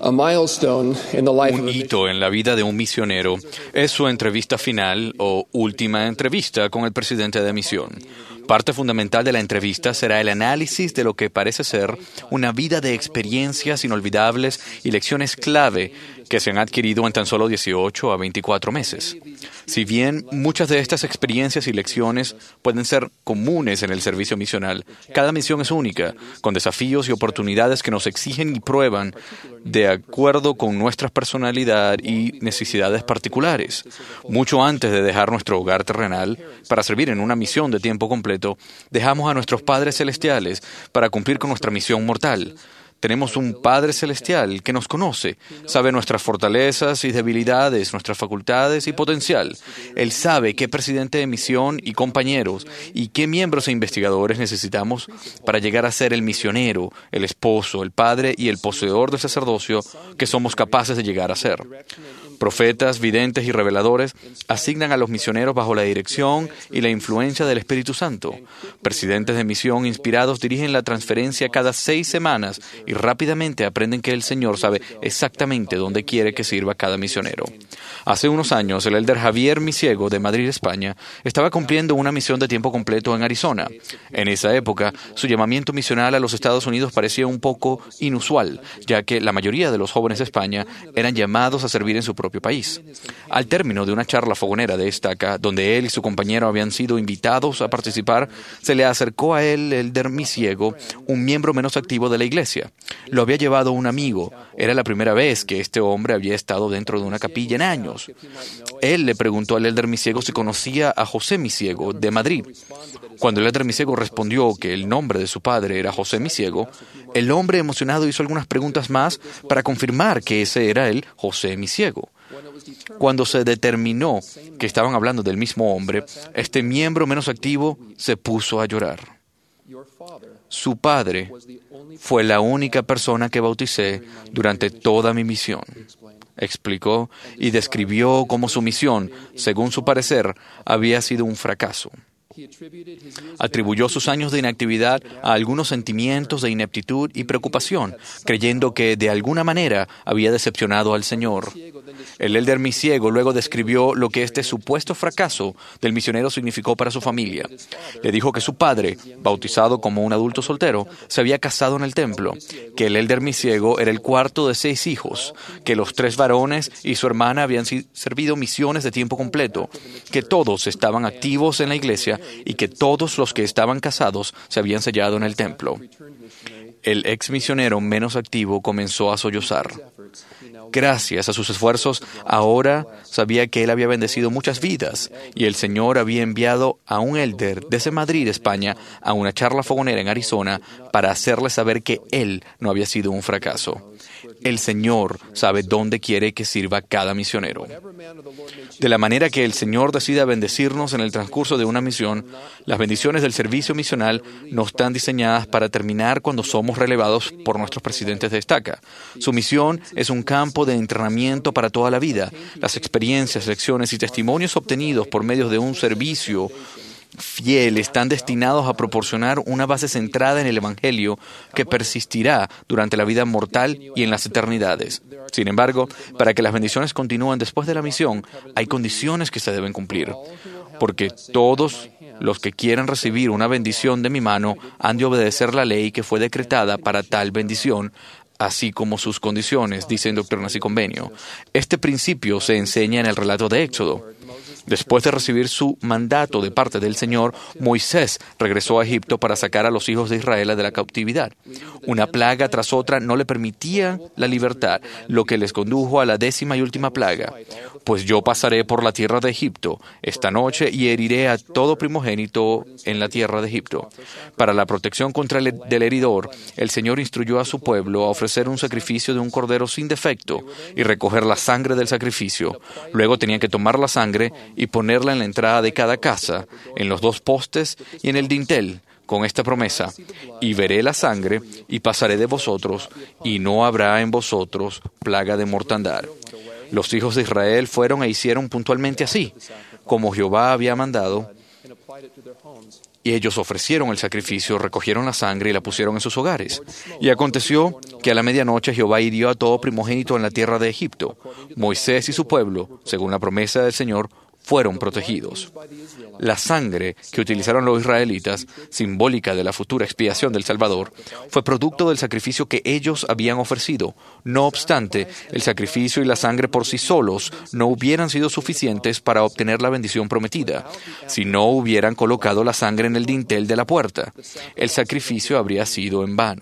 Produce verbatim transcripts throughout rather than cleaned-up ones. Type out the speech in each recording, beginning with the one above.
A milestone in the life Un of a hito en la vida de un misionero es su entrevista final o última entrevista con el presidente de misión. Parte fundamental de la entrevista será el análisis de lo que parece ser una vida de experiencias inolvidables y lecciones clave que se han adquirido en tan solo dieciocho a veinticuatro meses. Si bien muchas de estas experiencias y lecciones pueden ser comunes en el servicio misional, cada misión es única, con desafíos y oportunidades que nos exigen y prueban de acuerdo con nuestra personalidad y necesidades particulares. Mucho antes de dejar nuestro hogar terrenal para servir en una misión de tiempo completo, dejamos a nuestros padres celestiales para cumplir con nuestra misión mortal. Tenemos un Padre Celestial que nos conoce, sabe nuestras fortalezas y debilidades, nuestras facultades y potencial. Él sabe qué presidente de misión y compañeros y qué miembros e investigadores necesitamos para llegar a ser el misionero, el esposo, el padre y el poseedor del sacerdocio que somos capaces de llegar a ser. Profetas, videntes y reveladores asignan a los misioneros bajo la dirección y la influencia del Espíritu Santo. Presidentes de misión inspirados dirigen la transferencia cada seis semanas y rápidamente aprenden que el Señor sabe exactamente dónde quiere que sirva cada misionero. Hace unos años, el elder Javier Misiego, de Madrid, España, estaba cumpliendo una misión de tiempo completo en Arizona. En esa época, su llamamiento misional a los Estados Unidos parecía un poco inusual, ya que la mayoría de los jóvenes de España eran llamados a servir en su propio país. Al término de una charla fogonera de estaca, donde él y su compañero habían sido invitados a participar, se le acercó a él, el elder Misiego, un miembro menos activo de la iglesia. Lo había llevado un amigo. Era la primera vez que este hombre había estado dentro de una capilla en años. Él le preguntó al elder Misiego si conocía a José Misiego, de Madrid. Cuando el elder Misiego respondió que el nombre de su padre era José Misiego, el hombre emocionado hizo algunas preguntas más para confirmar que ese era el José Misiego. Cuando se determinó que estaban hablando del mismo hombre, este miembro menos activo se puso a llorar. Su padre fue la única persona que bauticé durante toda mi misión, explicó, y describió cómo su misión, según su parecer, había sido un fracaso. Atribuyó sus años de inactividad a algunos sentimientos de ineptitud y preocupación, creyendo que de alguna manera había decepcionado al Señor. El elder Misiego luego describió lo que este supuesto fracaso del misionero significó para su familia. Le dijo que su padre, bautizado como un adulto soltero, se había casado en el templo, que el elder Misiego era el cuarto de seis hijos, que los tres varones y su hermana habían servido misiones de tiempo completo, que todos estaban activos en la iglesia y que todos los que estaban casados se habían sellado en el templo. El ex misionero menos activo comenzó a sollozar. Gracias a sus esfuerzos, ahora sabía que él había bendecido muchas vidas y el Señor había enviado a un elder desde Madrid, España, a una charla fogonera en Arizona para hacerle saber que él no había sido un fracaso. El Señor sabe dónde quiere que sirva cada misionero. De la manera que el Señor decida bendecirnos en el transcurso de una misión, las bendiciones del servicio misional no están diseñadas para terminar cuando somos relevados por nuestros presidentes de estaca. Su misión es un campo de entrenamiento para toda la vida. Las experiencias, lecciones y testimonios obtenidos por medio de un servicio fiel están destinados a proporcionar una base centrada en el Evangelio que persistirá durante la vida mortal y en las eternidades. Sin embargo, para que las bendiciones continúen después de la misión, hay condiciones que se deben cumplir, porque todos los que quieran recibir una bendición de mi mano han de obedecer la ley que fue decretada para tal bendición, así como sus condiciones, dice en Doctrinas y Convenio. Este principio se enseña en el relato de Éxodo. Después de recibir su mandato de parte del Señor, Moisés regresó a Egipto para sacar a los hijos de Israel de la cautividad. Una plaga tras otra no le permitía la libertad, lo que les condujo a la décima y última plaga. Pues yo pasaré por la tierra de Egipto esta noche y heriré a todo primogénito en la tierra de Egipto. Para la protección contra el del heridor, el Señor instruyó a su pueblo a ofrecer un sacrificio de un cordero sin defecto y recoger la sangre del sacrificio. Luego tenían que tomar la sangre y ponerla en la entrada de cada casa, en los dos postes y en el dintel, con esta promesa: y veré la sangre y pasaré de vosotros, y no habrá en vosotros plaga de mortandad. Los hijos de Israel fueron e hicieron puntualmente así, como Jehová había mandado, Y ellos ofrecieron el sacrificio, recogieron la sangre y la pusieron en sus hogares. Y aconteció que a la medianoche Jehová hirió a todo primogénito en la tierra de Egipto. Moisés y su pueblo, según la promesa del Señor, fueron protegidos. La sangre que utilizaron los israelitas, simbólica de la futura expiación del Salvador, fue producto del sacrificio que ellos habían ofrecido. No obstante, el sacrificio y la sangre por sí solos no hubieran sido suficientes para obtener la bendición prometida, si no hubieran colocado la sangre en el dintel de la puerta. El sacrificio habría sido en vano.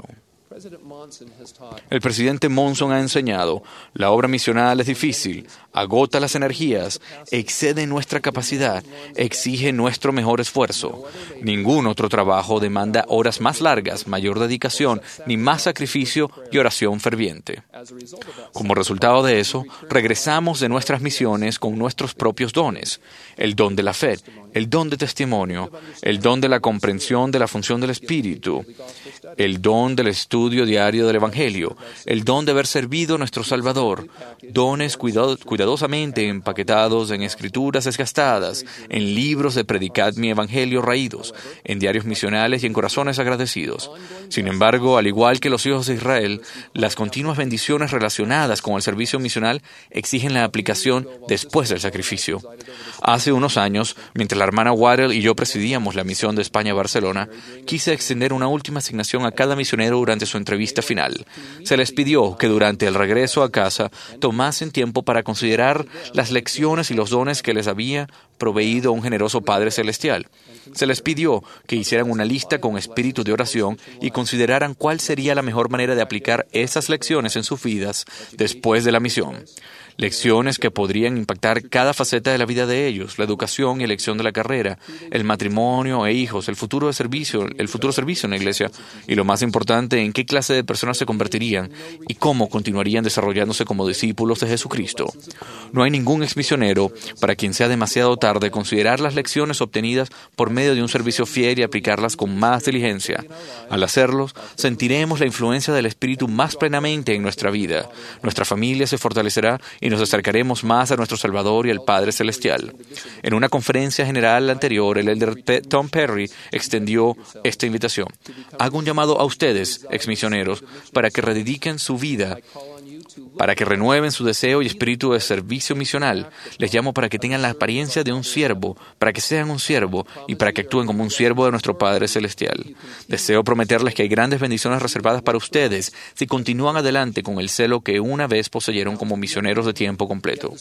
El presidente Monson ha enseñado, la obra misional es difícil, agota las energías, excede nuestra capacidad, exige nuestro mejor esfuerzo. Ningún otro trabajo demanda horas más largas, mayor dedicación, ni más sacrificio y oración ferviente. Como resultado de eso, regresamos de nuestras misiones con nuestros propios dones, el don de la fe, el don de testimonio, el don de la comprensión de la función del Espíritu, el don del estudio diario del Evangelio, el don de haber servido a nuestro Salvador, dones cuidado, cuidadosamente empaquetados en escrituras desgastadas, en libros de Predicad mi Evangelio raídos, en diarios misionales y en corazones agradecidos. Sin embargo, al igual que los hijos de Israel, las continuas bendiciones relacionadas con el servicio misional exigen la aplicación después del sacrificio. Hace unos años, mientras la hermana Waddell y yo presidíamos la misión de España a Barcelona, quise extender una última asignación a cada misionero durante su entrevista final. Se les pidió que durante el regreso a casa tomasen tiempo para considerar las lecciones y los dones que les había proveído un generoso Padre Celestial. Se les pidió que hicieran una lista con espíritu de oración y consideraran cuál sería la mejor manera de aplicar esas lecciones en sus vidas después de la misión. Lecciones que podrían impactar cada faceta de la vida de ellos, la educación y elección de la carrera, el matrimonio e hijos, el futuro de servicio, el futuro servicio en la iglesia y, lo más importante, en qué clase de personas se convertirían y cómo continuarían desarrollándose como discípulos de Jesucristo. No hay ningún exmisionero para quien sea demasiado tarde considerar las lecciones obtenidas por medio de un servicio fiel y aplicarlas con más diligencia. Al hacerlo, sentiremos la influencia del Espíritu más plenamente en nuestra vida. Nuestra familia se fortalecerá y nos acercaremos más a nuestro Salvador y al Padre Celestial. En una conferencia general anterior, el elder P- Tom Perry extendió esta invitación. Hago un llamado a ustedes, exmisioneros, para que redediquen su vida, para que renueven su deseo y espíritu de servicio misional. Les llamo para que tengan la apariencia de un siervo, para que sean un siervo y para que actúen como un siervo de nuestro Padre Celestial. Deseo prometerles que hay grandes bendiciones reservadas para ustedes si continúan adelante con el celo que una vez poseyeron como misioneros de tiempo completo.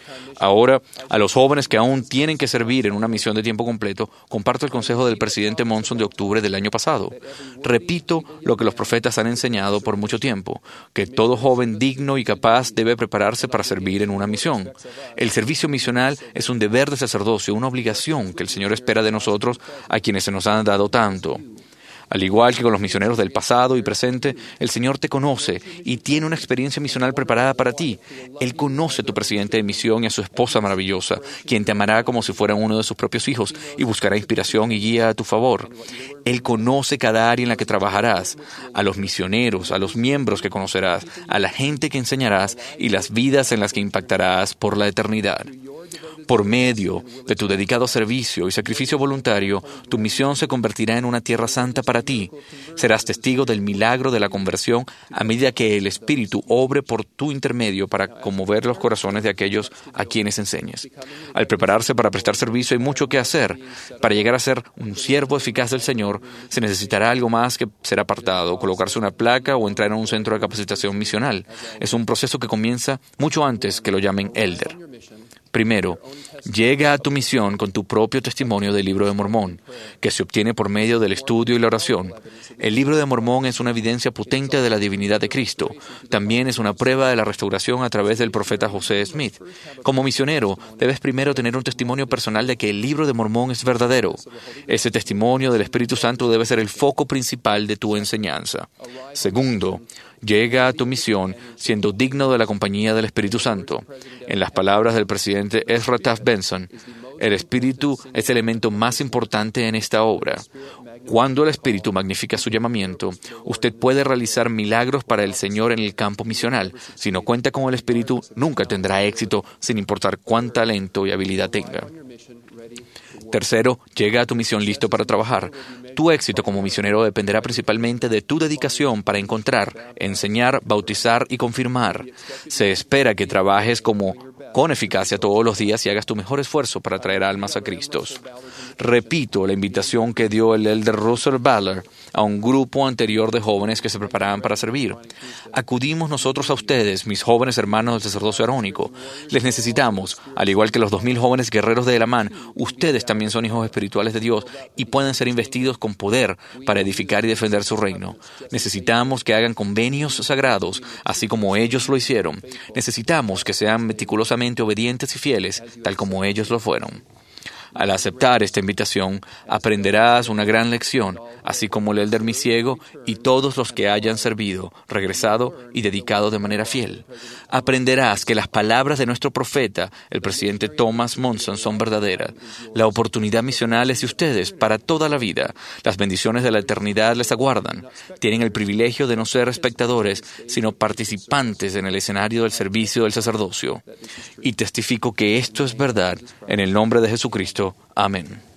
Ahora, a los jóvenes que aún tienen que servir en una misión de tiempo completo, comparto el consejo del presidente Monson de octubre del año pasado. Repito lo que los profetas han enseñado por mucho tiempo, que todo joven digno y capaz debe prepararse para servir en una misión. El servicio misional es un deber de sacerdocio, una obligación que el Señor espera de nosotros a quienes se nos han dado tanto. Al igual que con los misioneros del pasado y presente, el Señor te conoce y tiene una experiencia misional preparada para ti. Él conoce a tu presidente de misión y a su esposa maravillosa, quien te amará como si fueran uno de sus propios hijos y buscará inspiración y guía a tu favor. Él conoce cada área en la que trabajarás, a los misioneros, a los miembros que conocerás, a la gente que enseñarás y las vidas en las que impactarás por la eternidad. Por medio de tu dedicado servicio y sacrificio voluntario, tu misión se convertirá en una tierra santa para ti. Serás testigo del milagro de la conversión a medida que el Espíritu obre por tu intermedio para conmover los corazones de aquellos a quienes enseñes. Al prepararse para prestar servicio hay mucho que hacer. Para llegar a ser un siervo eficaz del Señor, se necesitará algo más que ser apartado, colocarse una placa o entrar en un centro de capacitación misional. Es un proceso que comienza mucho antes que lo llamen elder. Primero, llega a tu misión con tu propio testimonio del Libro de Mormón, que se obtiene por medio del estudio y la oración. El Libro de Mormón es una evidencia potente de la divinidad de Cristo. También es una prueba de la restauración a través del profeta José Smith. Como misionero, debes primero tener un testimonio personal de que el Libro de Mormón es verdadero. Ese testimonio del Espíritu Santo debe ser el foco principal de tu enseñanza. Segundo, llega a tu misión siendo digno de la compañía del Espíritu Santo. En las palabras del presidente Ezra Taft Benson, el Espíritu es el elemento más importante en esta obra. Cuando el Espíritu magnifica su llamamiento, usted puede realizar milagros para el Señor en el campo misional. Si no cuenta con el Espíritu, nunca tendrá éxito, sin importar cuán talento y habilidad tenga. Tercero, llega a tu misión listo para trabajar. Tu éxito como misionero dependerá principalmente de tu dedicación para encontrar, enseñar, bautizar y confirmar. Se espera que trabajes como con eficacia todos los días y hagas tu mejor esfuerzo para traer almas a Cristo. Repito la invitación que dio el elder Russell Ballard a un grupo anterior de jóvenes que se preparaban para servir. Acudimos nosotros a ustedes, mis jóvenes hermanos del sacerdocio arónico. Les necesitamos, al igual que los dos mil jóvenes guerreros de Elamán. Ustedes también son hijos espirituales de Dios y pueden ser investidos con poder para edificar y defender su reino. Necesitamos que hagan convenios sagrados, así como ellos lo hicieron. Necesitamos que sean meticulosamente obedientes y fieles, tal como ellos lo fueron. Al aceptar esta invitación, aprenderás una gran lección, así como el elder Misiego y todos los que hayan servido, regresado y dedicado de manera fiel. Aprenderás que las palabras de nuestro profeta, el presidente Thomas Monson, son verdaderas. La oportunidad misional es de ustedes para toda la vida. Las bendiciones de la eternidad les aguardan. Tienen el privilegio de no ser espectadores, sino participantes en el escenario del servicio del sacerdocio. Y testifico que esto es verdad en el nombre de Jesucristo. Amén.